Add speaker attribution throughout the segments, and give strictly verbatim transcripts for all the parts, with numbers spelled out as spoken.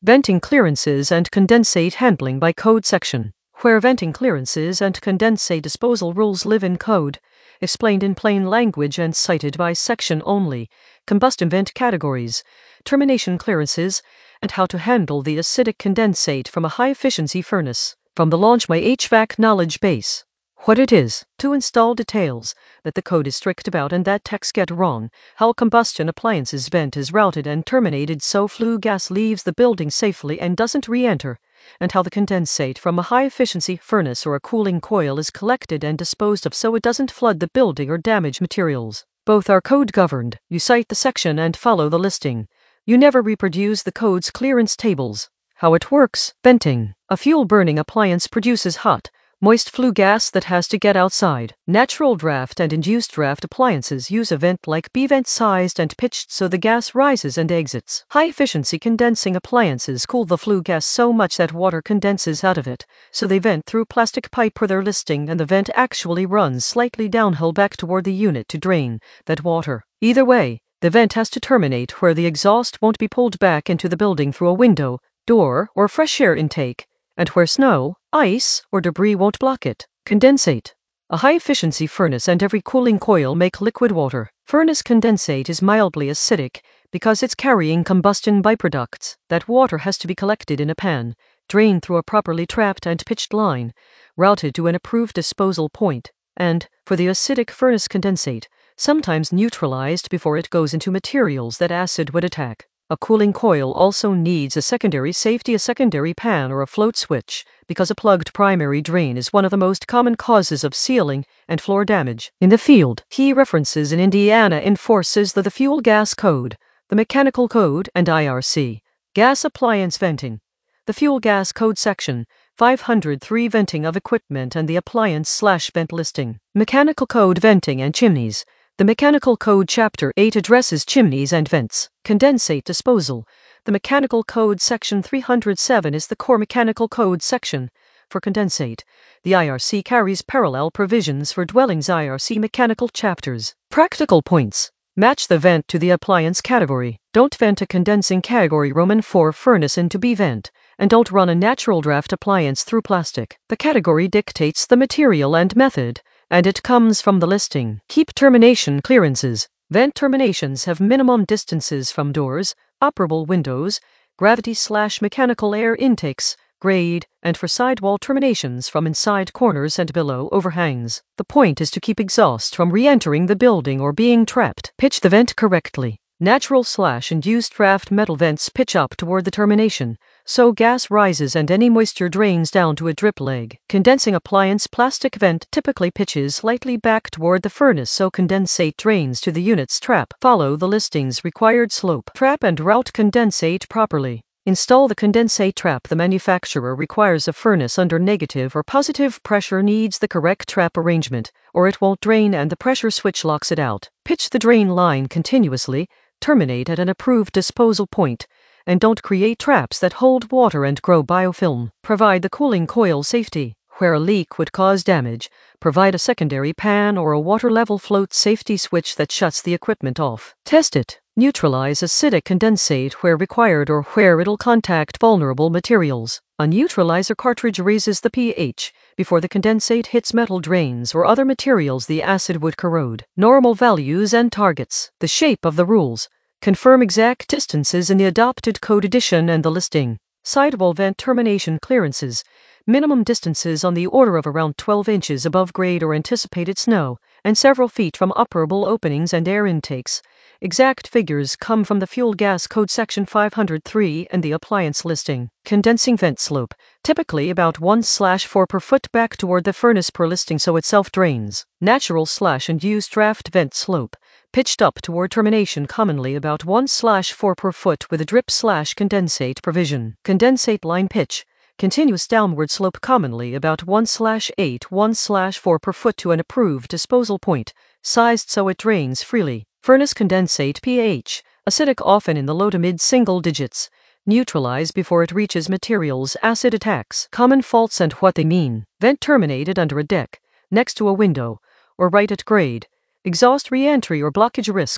Speaker 1: Venting clearances and condensate handling by code section. Where venting clearances and condensate disposal rules live in code, explained in plain language and cited by section only, combustion vent categories, termination clearances, and how to handle the acidic condensate from a high-efficiency furnace. From the Launch My H V A C knowledge base. What it is, to install details that the code is strict about and that techs get wrong, how combustion appliances vent is routed and terminated so flue gas leaves the building safely and doesn't re-enter, and how the condensate from a high-efficiency furnace or a cooling coil is collected and disposed of so it doesn't flood the building or damage materials. Both are code-governed. You cite the section and follow the listing. You never reproduce the code's clearance tables. How it works. Venting. A fuel-burning appliance produces hot, moist flue gas that has to get outside. Natural draft and induced draft appliances use a vent like B-vent sized and pitched so the gas rises and exits. High-efficiency condensing appliances cool the flue gas so much that water condenses out of it, so they vent through plastic pipe per their listing and the vent actually runs slightly downhill back toward the unit to drain that water. Either way, the vent has to terminate where the exhaust won't be pulled back into the building through a window, door, or fresh air intake, and where snow, ice, or debris won't block it. Condensate. A high-efficiency furnace and every cooling coil make liquid water. Furnace condensate is mildly acidic because it's carrying combustion byproducts. That water has to be collected in a pan, drained through a properly trapped and pitched line, routed to an approved disposal point, and, for the acidic furnace condensate, sometimes neutralized before it goes into materials that acid would attack. A cooling coil also needs a secondary safety, a secondary pan or a float switch, because a plugged primary drain is one of the most common causes of ceiling and floor damage in the field. Key references in Indiana enforces the, the Fuel Gas Code, the Mechanical Code, and I R C. Gas appliance venting. The Fuel Gas Code section, five hundred three venting of equipment and the appliance slash vent listing. Mechanical Code venting and chimneys. The Mechanical Code Chapter eight addresses chimneys and vents. Condensate disposal. The Mechanical Code Section three hundred seven is the core Mechanical Code section for condensate. The I R C carries parallel provisions for dwellings. I R C mechanical chapters. Practical points. Match the vent to the appliance category. Don't vent a condensing category Roman four furnace into B-vent, and don't run a natural draft appliance through plastic. The category dictates the material and method, and it comes from the listing. Keep termination clearances. Vent terminations have minimum distances from doors, operable windows, gravity slash mechanical air intakes, grade, and for sidewall terminations from inside corners and below overhangs. The point is to keep exhaust from re-entering the building or being trapped. Pitch the vent correctly. Natural slash induced draft metal vents pitch up toward the termination, so gas rises and any moisture drains down to a drip leg. Condensing appliance plastic vent typically pitches slightly back toward the furnace so condensate drains to the unit's trap. Follow the listing's required slope. Trap and route condensate properly. Install the condensate trap. The manufacturer requires a furnace under negative or positive pressure needs the correct trap arrangement, or it won't drain and the pressure switch locks it out. Pitch the drain line continuously. Terminate at an approved disposal point, and don't create traps that hold water and grow biofilm. Provide the cooling coil safety. Where a leak would cause damage, provide a secondary pan or a water level float safety switch that shuts the equipment off. Test it. Neutralize acidic condensate where required or where it'll contact vulnerable materials. A neutralizer cartridge raises the pH before the condensate hits metal drains or other materials the acid would corrode. Normal values and targets. The shape of the rules. Confirm exact distances in the adopted code edition and the listing. Sidewall vent termination clearances. Minimum distances on the order of around twelve inches above grade or anticipated snow, and several feet from operable openings and air intakes. Exact figures come from the Fuel Gas Code Section five hundred three and the appliance listing. Condensing vent slope, typically about one slash four per foot back toward the furnace per listing so it self-drains. Natural slash induced draft vent slope, pitched up toward termination commonly about one slash four per foot with a drip slash condensate provision. Condensate line pitch, continuous downward slope commonly about one slash eight one slash four per foot to an approved disposal point, sized so it drains freely. Furnace condensate pH, acidic often in the low to mid single digits. Neutralize before it reaches materials. Acid attacks. Common faults and what they mean. Vent terminated under a deck, next to a window, or right at grade. Exhaust re-entry or blockage risk.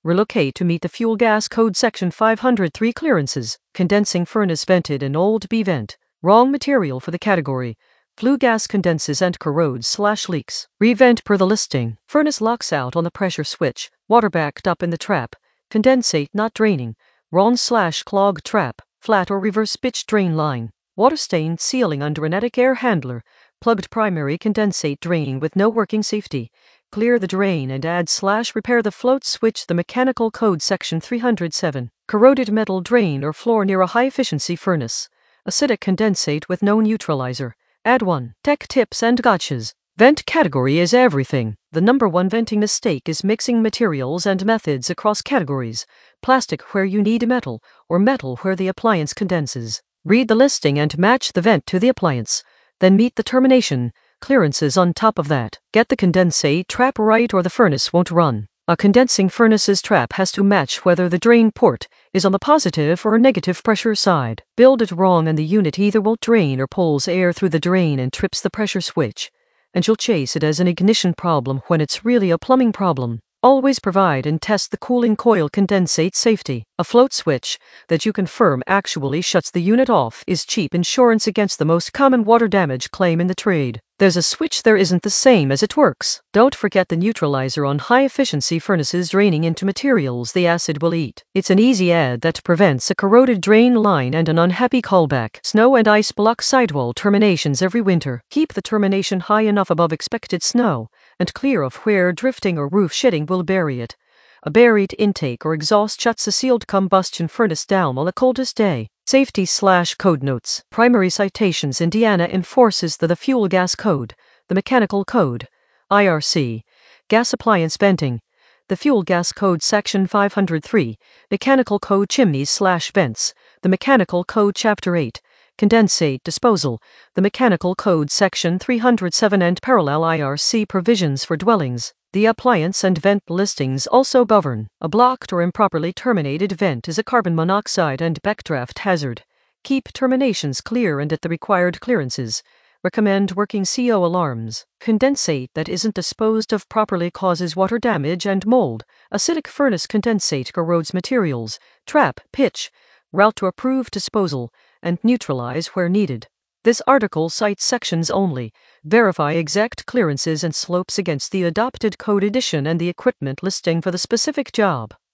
Speaker 1: Relocate to meet the Fuel Gas Code Section five hundred three clearances. Condensing furnace vented in old B vent. Wrong material for the category. Flue gas condenses and corrodes slash leaks. Revent per the listing. Furnace locks out on the pressure switch. Water backed up in the trap. Condensate not draining. Wrong slash clog trap. Flat or reverse pitch drain line. Water stained sealing under an attic air handler. Plugged primary condensate draining with no working safety. Clear the drain and add slash repair the float switch. The Mechanical Code Section three hundred seven. Corroded metal drain or floor near a high efficiency furnace. Acidic condensate with no neutralizer. Add one. Tech tips and gotchas. Vent category is everything. The number one venting mistake is mixing materials and methods across categories. Plastic where you need metal, or metal where the appliance condenses. Read the listing and match the vent to the appliance. Then meet the termination clearances on top of that. Get the condensate trap right or the furnace won't run. A condensing furnace's trap has to match whether the drain port is on the positive or negative pressure side. Build it wrong and the unit either won't drain or pulls air through the drain and trips the pressure switch. And you'll chase it as an ignition problem when it's really a plumbing problem. Always provide and test the cooling coil condensate safety. A float switch that you confirm actually shuts the unit off is cheap insurance against the most common water damage claim in the trade. There's a switch there isn't the same as it works. Don't forget the neutralizer on high-efficiency furnaces draining into materials the acid will eat. It's an easy add that prevents a corroded drain line and an unhappy callback. Snow and ice block sidewall terminations every winter. Keep the termination high enough above expected snow and clear of where drifting or roof shedding will bury it. A buried intake or exhaust shuts a sealed combustion furnace down on the coldest day. Safety slash code notes. Primary citations. Indiana enforces the, the Fuel Gas Code, the Mechanical Code, I R C, Gas Appliance Venting, the Fuel Gas Code Section five hundred three, Mechanical Code Chimneys slash Vents, the Mechanical Code Chapter eight, Condensate Disposal, the Mechanical Code Section three hundred seven and parallel I R C provisions for dwellings. The appliance and vent listings also govern. A blocked or improperly terminated vent is a carbon monoxide and backdraft hazard. Keep terminations clear and at the required clearances. Recommend working C O alarms. Condensate that isn't disposed of properly causes water damage and mold. Acidic furnace condensate corrodes materials. Trap, pitch, route to approved disposal, and neutralize where needed. This article cites sections only. Verify exact clearances and slopes against the adopted code edition and the equipment listing for the specific job.